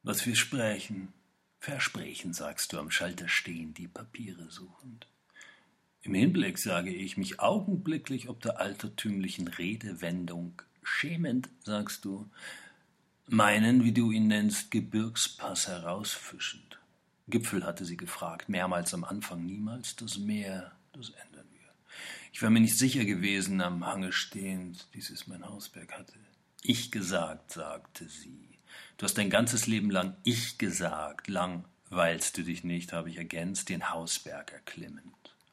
Was wir sprechen, versprechen, sagst du am Schalter stehen, die Papiere suchend. Im Hinblick sage ich mich augenblicklich ob der altertümlichen Redewendung schämend, sagst du, meinen, wie du ihn nennst, Gebirgspass herausfischend. Gipfel hatte sie gefragt, mehrmals am Anfang, niemals das Meer, das ändern wir. Ich war mir nicht sicher gewesen, am Hange stehend, dies ist mein Hausberg, hatte ich gesagt, sagte sie. Du hast dein ganzes Leben lang ich gesagt, langweilst du dich nicht, habe ich ergänzt, den Hausberg erklimmend.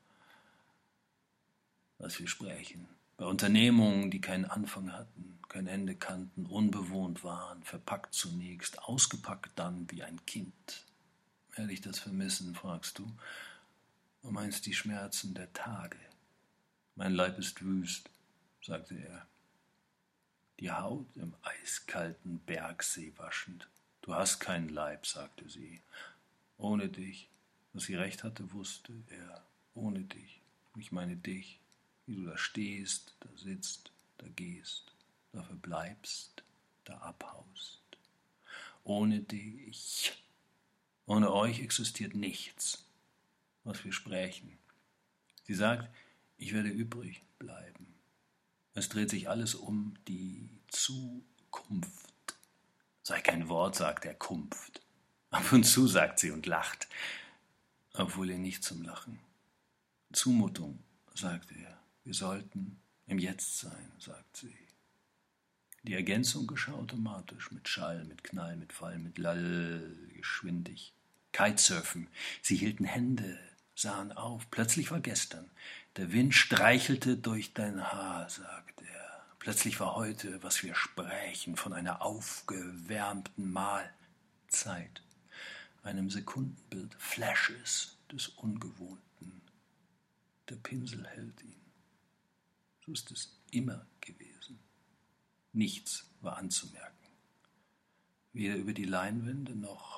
Was wir sprechen, bei Unternehmungen, die keinen Anfang hatten, kein Ende kannten, unbewohnt waren, verpackt zunächst, ausgepackt dann wie ein Kind. Werde ich das vermissen, fragst du, und meinst die Schmerzen der Tage. Mein Leib ist wüst, sagte er, die Haut im eiskalten Bergsee waschend. Du hast keinen Leib, sagte sie. Ohne dich, dass sie recht hatte, wusste er. Ohne dich, ich meine dich, wie du da stehst, da sitzt, da gehst, da verbleibst, da abhaust. Ohne dich, ohne euch existiert nichts, was wir sprechen. Sie sagt, ich werde übrig bleiben. Es dreht sich alles um die Zukunft. Sei kein Wort, sagt er, Kunft. Ab und zu sagt sie und lacht, obwohl ihr nicht zum Lachen. Zumutung, sagt er, wir sollten im Jetzt sein, sagt sie. Die Ergänzung geschah automatisch, mit Schall, mit Knall, mit Fall, mit Lall, geschwindig. Kitesurfen, sie hielten Hände, sahen auf, plötzlich war gestern. Der Wind streichelte durch dein Haar, sagt er. Plötzlich war heute, was wir sprechen, von einer aufgewärmten Mahlzeit, einem Sekundenbild, Flashes des Ungewohnten. Der Pinsel hält ihn. So ist es immer gewesen. Nichts war anzumerken. Weder über die Leinwände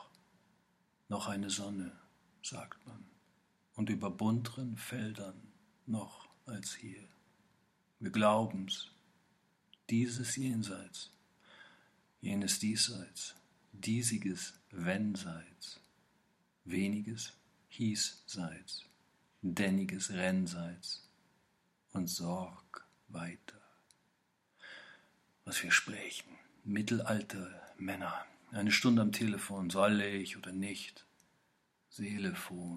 noch eine Sonne, sagt man. Und über bunteren Feldern noch als hier. Wir glauben's. Dieses Jenseits, jenes Diesseits, diesiges Wennseits, weniges Hiesseits, denniges Rennseits und Sorg weiter. Was wir sprechen, mittelalte Männer, eine Stunde am Telefon, soll ich oder nicht, Telefon,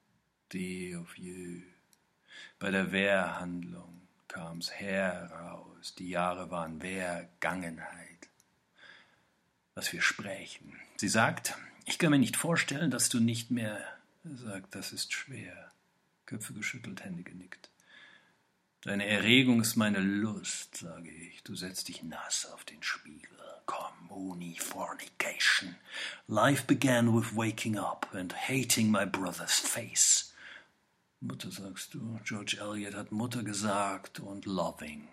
de of you. Bei der Wehrhandlung kam's heraus, die Jahre waren Vergangenheit. Was wir sprechen. Sie sagt, ich kann mir nicht vorstellen, dass du nicht mehr, sagt, das ist schwer. Köpfe geschüttelt, Hände genickt. Deine Erregung ist meine Lust, sage ich. Du setzt dich nass auf den Spiegel. Communifornication. Life began with waking up and hating my brother's face. Mutter, sagst du. George Eliot hat Mutter gesagt und loving.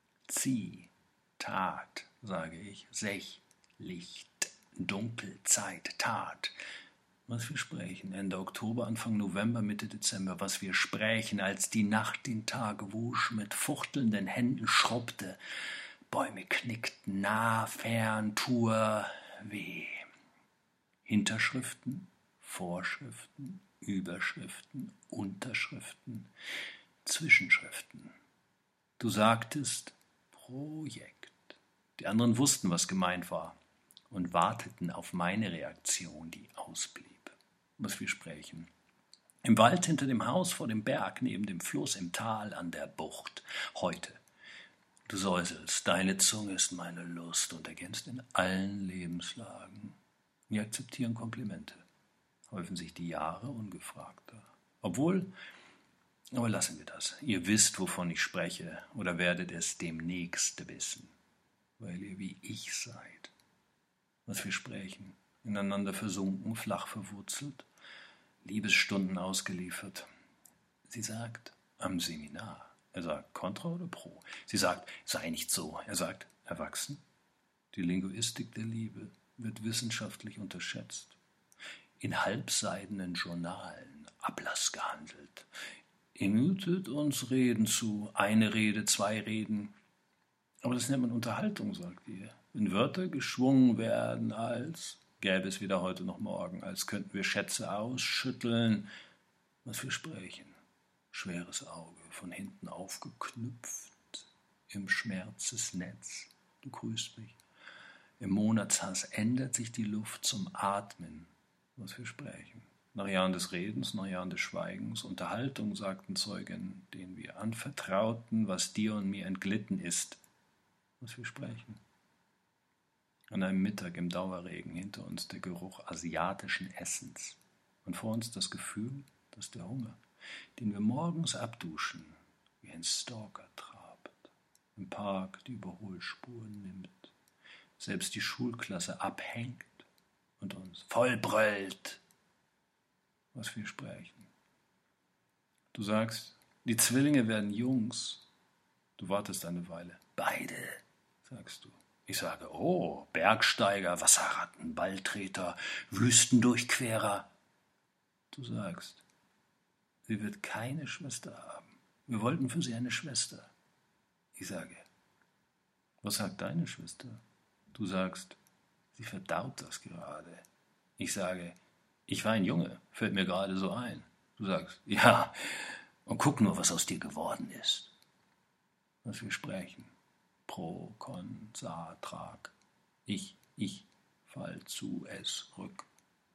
Tat, sage ich. Licht, Dunkel, Zeit, Tat. Was wir sprechen, Ende Oktober, Anfang November, Mitte Dezember, was wir sprechen, als die Nacht den Tag wusch, mit fuchtelnden Händen schrubbte, Bäume knickten, nah, fern, Tour, weh. Hinterschriften, Vorschriften, Überschriften, Unterschriften, Zwischenschriften. Du sagtest Projekt. Die anderen wussten, was gemeint war und warteten auf meine Reaktion, die ausblieb. Was wir sprechen. Im Wald hinter dem Haus, vor dem Berg, neben dem Fluss, im Tal, an der Bucht. Heute. Du säuselst, deine Zunge ist meine Lust und ergänzt in allen Lebenslagen. Wir akzeptieren Komplimente. Häufen sich die Jahre ungefragter. Aber lassen wir das. Ihr wisst, wovon ich spreche, oder werdet es demnächst wissen, weil ihr wie ich seid. Was wir sprechen, ineinander versunken, flach verwurzelt, Liebesstunden ausgeliefert. Sie sagt, am Seminar. Er sagt, Kontra oder Pro? Sie sagt, sei nicht so. Er sagt, erwachsen. Die Linguistik der Liebe wird wissenschaftlich unterschätzt. In halbseidenen Journalen Ablass gehandelt. Ihr mutet uns Reden zu, eine Rede, zwei Reden. Aber das nennt man Unterhaltung, sagt ihr. Wenn Wörter geschwungen werden als gäbe es weder heute noch morgen, als könnten wir Schätze ausschütteln, was wir sprechen. Schweres Auge, von hinten aufgeknüpft, im Schmerzesnetz. Du grüßt mich. Im Monatshass ändert sich die Luft zum Atmen, was wir sprechen. Nach Jahren des Redens, nach Jahren des Schweigens, Unterhaltung, sagten Zeugen, denen wir anvertrauten, was dir und mir entglitten ist, was wir sprechen. An einem Mittag im Dauerregen hinter uns der Geruch asiatischen Essens und vor uns das Gefühl, dass der Hunger, den wir morgens abduschen, wie ein Stalker trabt, im Park die Überholspuren nimmt, selbst die Schulklasse abhängt und uns vollbrüllt, was wir sprechen. Du sagst, die Zwillinge werden Jungs. Du wartest eine Weile. Beide, sagst du. Ich sage, oh, Bergsteiger, Wasserratten, Balltreter, Wüstendurchquerer. Du sagst, sie wird keine Schwester haben. Wir wollten für sie eine Schwester. Ich sage, was sagt deine Schwester? Du sagst, sie verdaut das gerade. Ich sage, ich war ein Junge, fällt mir gerade so ein. Du sagst, ja, und guck nur, was aus dir geworden ist. Was wir sprechen. Pro, Con, Sa, Trag. Ich, fall zu, es, rück.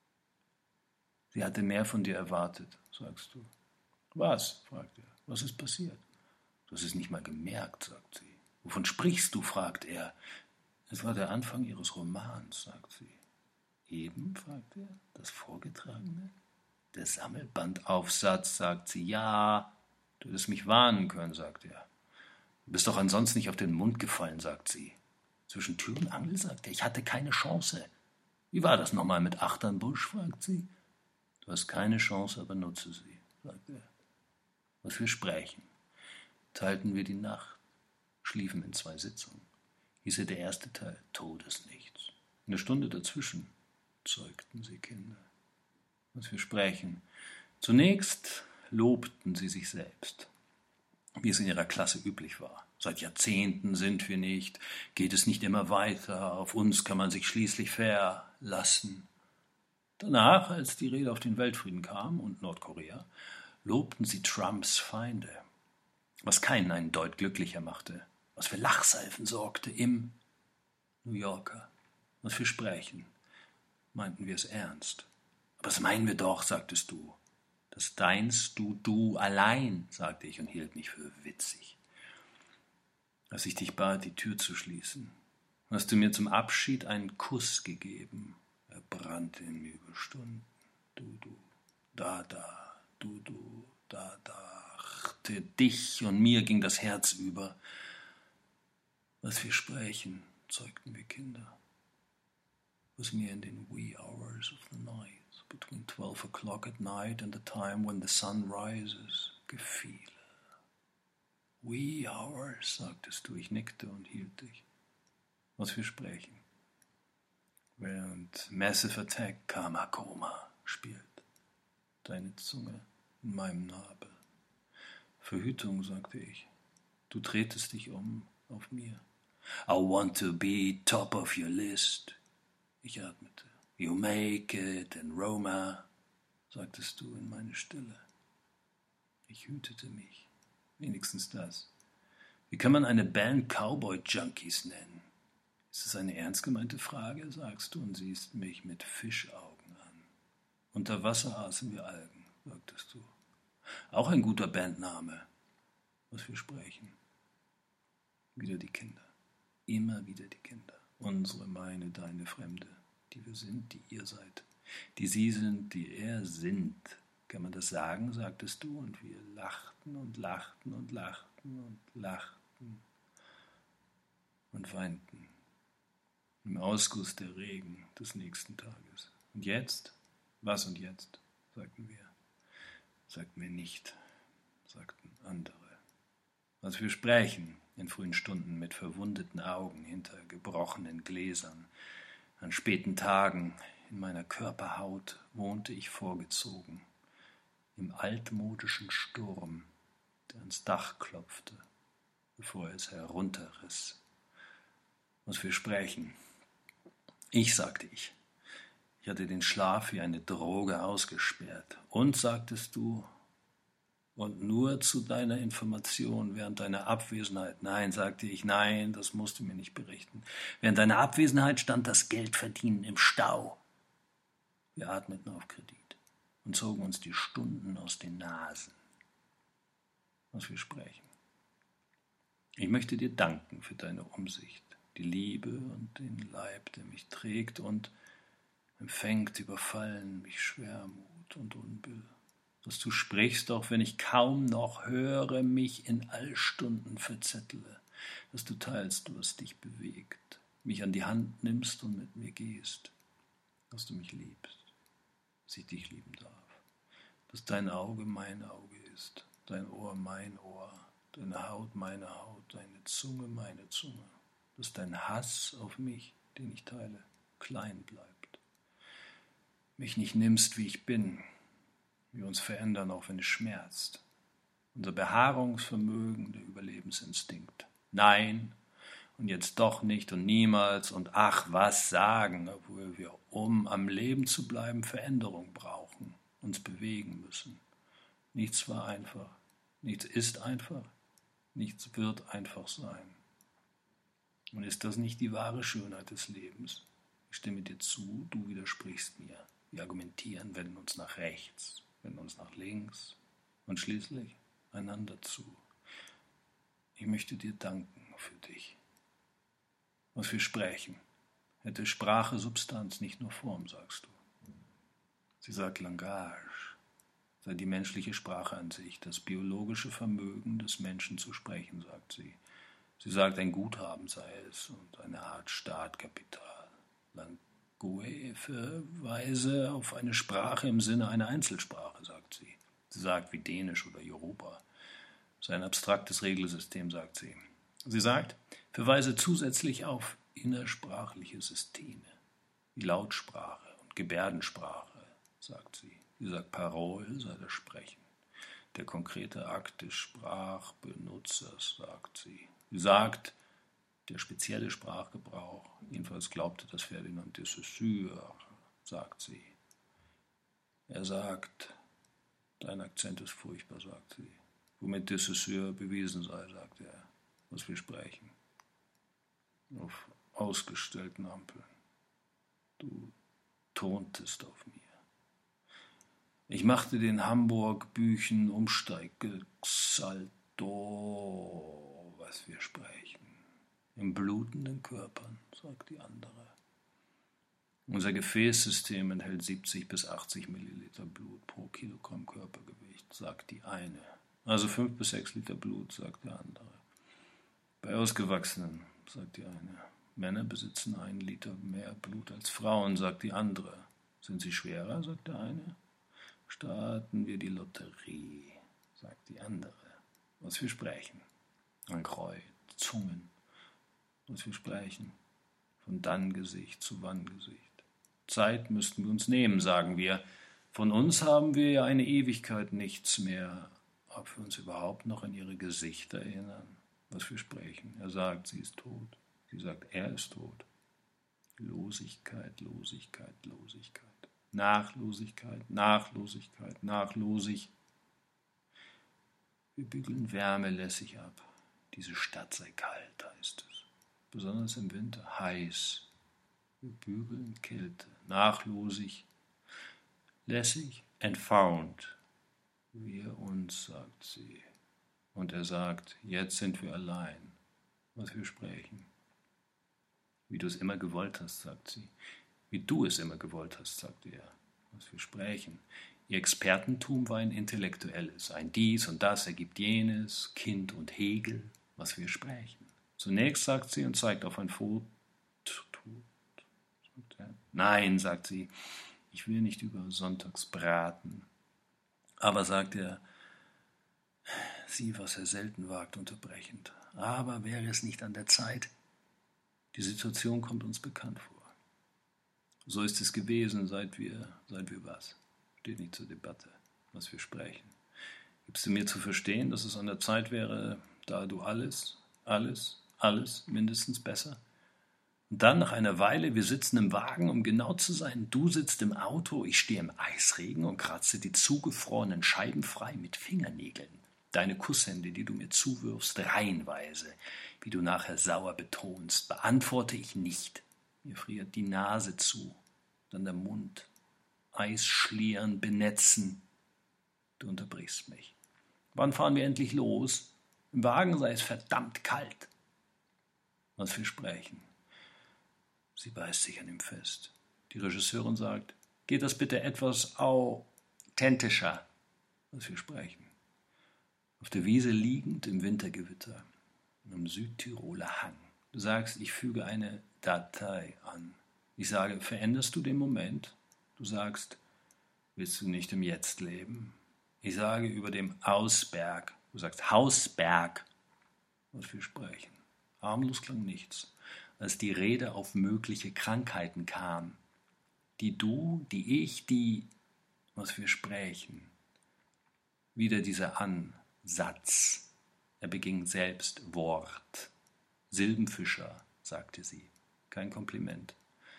Sie hatte mehr von dir erwartet, sagst du. Was? fragt er. Was ist passiert? Du hast es nicht mal gemerkt, sagt sie. Wovon sprichst du? fragt er. Es war der Anfang ihres Romans, sagt sie. Eben, fragt er, das Vorgetragene? Der Sammelbandaufsatz, sagt sie. Ja, du hättest mich warnen können, sagt er. Du bist doch ansonsten nicht auf den Mund gefallen, sagt sie. Zwischen Tür und Angel, sagt er, ich hatte keine Chance. Wie war das nochmal mit Achternbusch, fragt sie. Du hast keine Chance, aber nutze sie, sagt er. Was wir sprechen, teilten wir die Nacht, schliefen in 2 Sitzungen. Hieße der erste Teil Todesnichts. In der Stunde dazwischen zeugten sie Kinder. Was wir sprechen. Zunächst lobten sie sich selbst, wie es in ihrer Klasse üblich war. Seit Jahrzehnten sind wir nicht, geht es nicht immer weiter, auf uns kann man sich schließlich verlassen. Danach, als die Rede auf den Weltfrieden kam und Nordkorea, lobten sie Trumps Feinde, was keinen einen Deut glücklicher machte, was für Lachsalven sorgte im New Yorker. Was für Sprechen, meinten wir es ernst. Aber das meinen wir doch, sagtest du. Das deinst du allein, sagte ich und hielt mich für witzig. Als ich dich bat, die Tür zu schließen, hast du mir zum Abschied einen Kuss gegeben. Er brannte in mir über Stunden. Du, da, du, da. Dich und mir ging das Herz über. Was wir sprechen, zeugten wir Kinder. Was mir in den wee hours of the night, between 12 o'clock at night and the time when the sun rises, gefiele. Wee hours, sagtest du, ich nickte und hielt dich. Was wir sprechen. Während Massive Attack Kamakoma spielt, deine Zunge in meinem Nabel. Verhütung, sagte ich. Du drehtest dich um auf mir. I want to be top of your list. Ich atmete. You make it in Roma, sagtest du in meine Stille. Ich hütete mich. Wenigstens das. Wie kann man eine Band Cowboy-Junkies nennen? Ist es eine ernst gemeinte Frage, sagst du und siehst mich mit Fischaugen an. Unter Wasser aßen wir Algen, sagtest du. Auch ein guter Bandname. Was wir sprechen. Wieder die Kinder. Immer wieder die Kinder. Unsere, meine, deine, Fremde. Die wir sind, die ihr seid. Die sie sind, die er sind. Kann man das sagen, sagtest du, und wir lachten und lachten und lachten und lachten und weinten. Im Ausguss der Regen des nächsten Tages. Und jetzt? Was und jetzt? Sagten wir. Sagten wir nicht, sagten andere. Was wir sprechen in frühen Stunden mit verwundeten Augen hinter gebrochenen Gläsern. An späten Tagen in meiner Körperhaut wohnte ich vorgezogen, im altmodischen Sturm, der ans Dach klopfte, bevor er es herunterriss. Was wir sprechen. Ich, sagte ich, Ich hatte den Schlaf wie eine Droge ausgesperrt. Und, sagtest du, und nur zu deiner Information während deiner Abwesenheit. Nein, sagte ich, nein, das musst du mir nicht berichten. Während deiner Abwesenheit stand das Geldverdienen im Stau. Wir atmeten auf Kredit und zogen uns die Stunden aus den Nasen. Was wir sprechen. Ich möchte dir danken für deine Umsicht, die Liebe und den Leib, der mich trägt und empfängt, überfallen mich Schwermut und Unbill. Dass du sprichst, auch wenn ich kaum noch höre, mich in Allstunden verzettle, dass du teilst, was dich bewegt, mich an die Hand nimmst und mit mir gehst, dass du mich liebst, dass ich dich lieben darf, dass dein Auge mein Auge ist, dein Ohr mein Ohr, deine Haut meine Haut, deine Zunge meine Zunge, dass dein Hass auf mich, den ich teile, klein bleibt, mich nicht nimmst, wie ich bin, wir uns verändern, auch wenn es schmerzt. Unser Beharrungsvermögen, der Überlebensinstinkt. Nein, und jetzt doch nicht und niemals und ach, was sagen, obwohl wir, um am Leben zu bleiben, Veränderung brauchen, uns bewegen müssen. Nichts war einfach, nichts ist einfach, nichts wird einfach sein. Und ist das nicht die wahre Schönheit des Lebens? Ich stimme dir zu, du widersprichst mir. Wir argumentieren, wenden uns nach rechts, wenden uns nach links und schließlich einander zu. Ich möchte dir danken für dich. Was wir sprechen, hätte Sprache Substanz, nicht nur Form, sagst du. Sie sagt Langage, sei die menschliche Sprache an sich, das biologische Vermögen des Menschen zu sprechen, sagt sie. Sie sagt, ein Guthaben sei es und eine Art Startkapital. Langue verweise auf eine Sprache im Sinne einer Einzelsprache, sagt sie. Sie sagt wie Dänisch oder Yoruba. So ein abstraktes Regelsystem, sagt sie. Sie sagt, verweise zusätzlich auf innersprachliche Systeme, wie Lautsprache und Gebärdensprache, sagt sie. Sie sagt, Parole sei das Sprechen, der konkrete Akt des Sprachbenutzers, sagt sie. Sie sagt, der spezielle Sprachgebrauch, jedenfalls glaubte das Ferdinand de Saussure, sagt sie. Er sagt, dein Akzent ist furchtbar, sagt sie. Womit de Saussure bewiesen sei, sagt er, was wir sprechen. Auf ausgestellten Ampeln. Du tontest auf mir. Ich machte den Hamburg-Büchen Umsteig-Salto, was wir sprechen. In blutenden Körpern, sagt die andere. Unser Gefäßsystem enthält 70 bis 80 Milliliter Blut pro Kilogramm Körpergewicht, sagt die eine. Also 5 bis 6 Liter Blut, sagt der andere. Bei Ausgewachsenen, sagt die eine. Männer besitzen 1 Liter mehr Blut als Frauen, sagt die andere. Sind sie schwerer, sagt der eine. Starten wir die Lotterie, sagt die andere. Was wir sprechen. Ein Kreuz, Zungen. Was wir sprechen. Von Dann-Gesicht zu Wann-Gesicht. Zeit müssten wir uns nehmen, sagen wir. Von uns haben wir ja eine Ewigkeit nichts mehr. Ob wir uns überhaupt noch an ihre Gesichter erinnern, was wir sprechen. Er sagt, sie ist tot. Sie sagt, er ist tot. Losigkeit, Losigkeit, Losigkeit. Nachlosigkeit, Nachlosigkeit, nachlosig. Wir bügeln Wärme lässig ab. Diese Stadt sei kalt, heißt es. Besonders im Winter heiß. Wir bügeln Kälte, nachlosig, lässig, entfaunt. Wir uns, sagt sie. Und er sagt, jetzt sind wir allein, was wir sprechen. Wie du es immer gewollt hast, sagt sie. Wie du es immer gewollt hast, sagt er, was wir sprechen. Ihr Expertentum war ein intellektuelles. Ein dies und das ergibt jenes, Kind und Hegel, was wir sprechen. Zunächst sagt sie und zeigt auf ein Foto. Nein, sagt sie, ich will nicht über Sonntagsbraten. Aber, sagt er, sie, was er selten wagt, unterbrechend. Aber wäre es nicht an der Zeit? Die Situation kommt uns bekannt vor. So ist es gewesen, seit wir was? Steht nicht zur Debatte, was wir sprechen. Gibst du mir zu verstehen, dass es an der Zeit wäre, da du alles mindestens besser? Und dann nach einer Weile, wir sitzen im Wagen, um genau zu sein, du sitzt im Auto, ich stehe im Eisregen und kratze die zugefrorenen Scheiben frei mit Fingernägeln. Deine Kusshände, die du mir zuwirfst, reihenweise, wie du nachher sauer betonst, beantworte ich nicht. Mir friert die Nase zu, dann der Mund. Eisschlieren, benetzen. Du unterbrichst mich. Wann fahren wir endlich los? Im Wagen sei es verdammt kalt. Was wir sprechen. Sie beißt sich an ihm fest. Die Regisseurin sagt, geht das bitte etwas authentischer, was wir sprechen. Auf der Wiese liegend im Wintergewitter, am Südtiroler Hang. Du sagst, ich füge eine Datei an. Ich sage, veränderst du den Moment? Du sagst, willst du nicht im Jetzt leben? Ich sage über dem Ausberg. Du sagst Hausberg, was wir sprechen. Harmlos klang nichts, als die Rede auf mögliche Krankheiten kam. Die du, die ich, die, was wir sprechen. Wieder dieser Ansatz. Er beging selbst Wort. Silbenfischer, sagte sie. Kein Kompliment.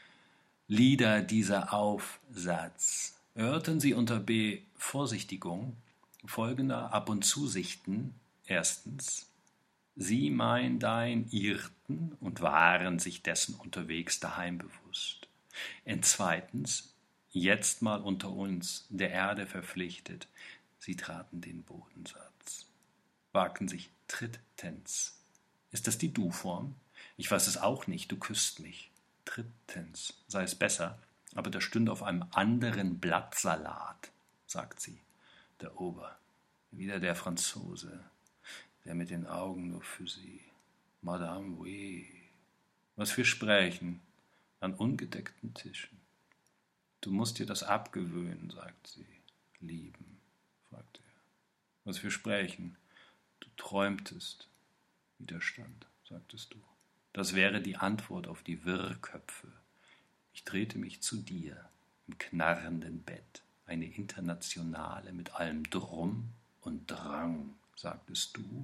Lieder dieser Aufsatz. Hörten Sie unter Bevorsichtigung folgender Ab- und Zusichten. Erstens. Sie, mein, dein irrten und waren sich dessen unterwegs daheim bewusst. Und zweitens, jetzt mal unter uns, der Erde verpflichtet, sie traten den Bodensatz, wagten sich drittens. Ist das die Du-Form? Ich weiß es auch nicht, du küsst mich. Drittens, sei es besser, aber das stünde auf einem anderen Blatt Salat, sagt sie, der Ober, wieder der Franzose, der mit den Augen nur für sie. Madame, oui. Was wir sprechen, an ungedeckten Tischen. Du musst dir das abgewöhnen, sagt sie. Lieben, fragt er. Was wir sprechen, du träumtest. Widerstand, sagtest du. Das wäre die Antwort auf die Wirrköpfe. Ich drehte mich zu dir im knarrenden Bett. Eine Internationale mit allem Drum und Drang, sagtest du,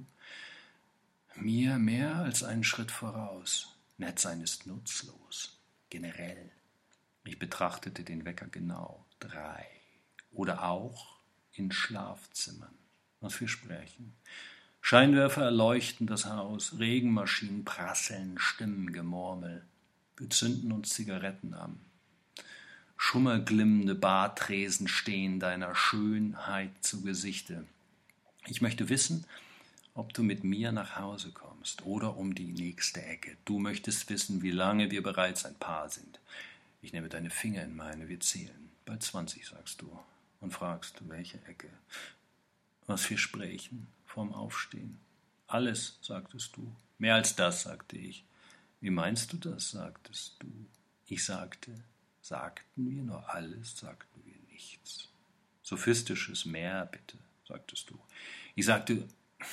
mir mehr als einen Schritt voraus. Nett sein ist nutzlos, generell. Ich betrachtete den Wecker genau. 3. Oder auch in Schlafzimmern, was wir sprechen. Scheinwerfer erleuchten das Haus, Regenmaschinen prasseln, Stimmengemurmel. Wir zünden uns Zigaretten an. Schummerglimmende Bartresen stehen deiner Schönheit zu Gesichte. Ich möchte wissen, ob du mit mir nach Hause kommst oder um die nächste Ecke. Du möchtest wissen, wie lange wir bereits ein Paar sind. Ich nehme deine Finger in meine, wir zählen. Bald 20, sagst du, und fragst, welche Ecke. Was wir sprechen, vorm Aufstehen. Alles, sagtest du. Mehr als das, sagte ich. Wie meinst du das, sagtest du. Ich sagte, sagten wir nur alles, sagten wir nichts. Sophistisches Mehr, bitte, sagtest du. Ich sagte,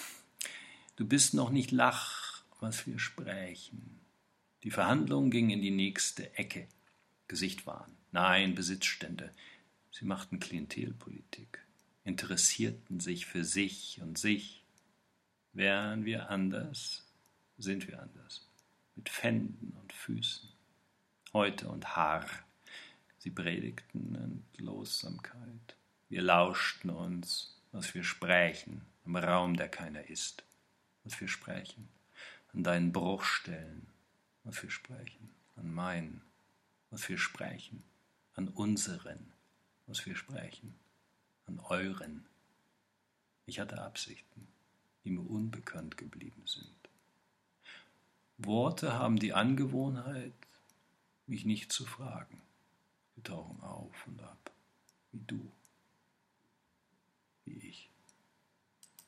du bist noch nicht lach, was wir sprechen. Die Verhandlung ging in die nächste Ecke. Gesichtwahn, nein, Besitzstände. Sie machten Klientelpolitik, interessierten sich für sich und sich. Wären wir anders, sind wir anders, mit Pfänden und Füßen, Häute und Haar. Sie predigten Entlosamkeit. Wir lauschten uns, was wir sprechen, im Raum, der keiner ist, was wir sprechen, an deinen Bruchstellen, was wir sprechen, an meinen, was wir sprechen, an unseren, was wir sprechen, an euren. Ich hatte Absichten, die mir unbekannt geblieben sind. Worte haben die Angewohnheit, mich nicht zu fragen. Sie tauchen auf und ab, wie du.